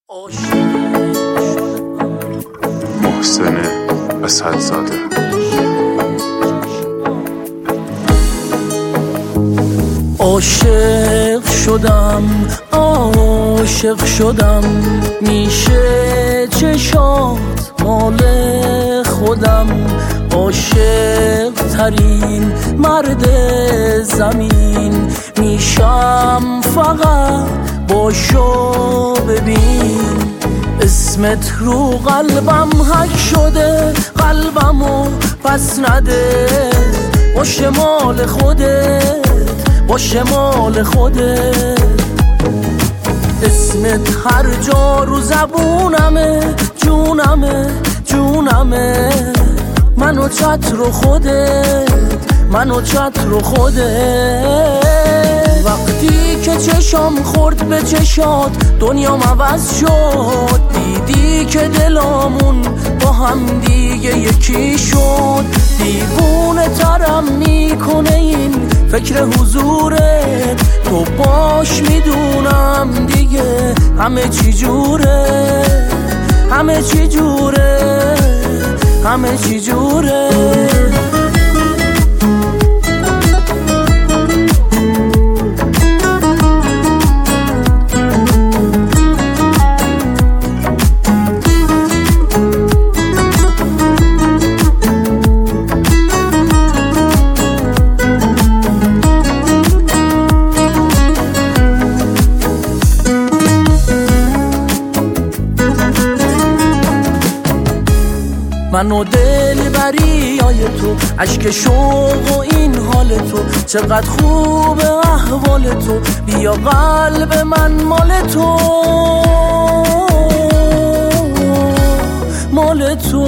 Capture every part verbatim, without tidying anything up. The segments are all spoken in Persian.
محسن اسدزاده. عاشق شدم عاشق شدم میشه چشات مال خودم، عاشق ترین مرد زمین میشم فقط باشو ببین. اسمت رو قلبم حک شده، قلبمو پس نده، باشه مال خودت باشه مال خودت. اسمت هر جا رو زبونمه، جونمه جونمه، منو چت رو خودت منو چت رو خودت. وقتی که چشم خورد به چشات دنیام عوض شد، دیدی که دلامون با هم دیگه یکی شد. دیوونه ترم میکنه این فکر حضورت، تو باش میدونم دیگه همه چی جوره همه چی جوره همه چی جوره. من و دل بریای تو، عشق شوق و این حال تو، چقدر خوب احوال تو، بیا قلب من مال تو مال تو.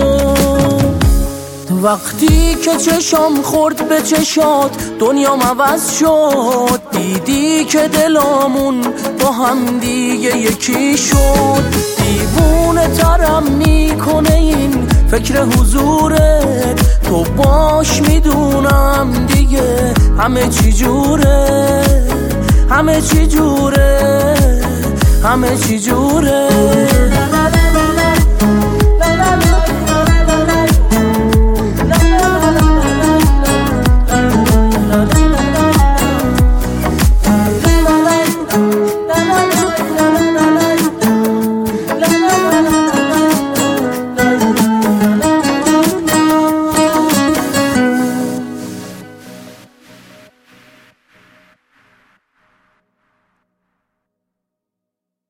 وقتی که چشم خورد به چشات دنیام عوض شد، دیدی که دلامون با هم دیگه یکی شد. دیوونه ترم میکنه این فکر حضورت، تو باش میدونم دیگه همه چی جوره همه چی جوره همه چی جوره.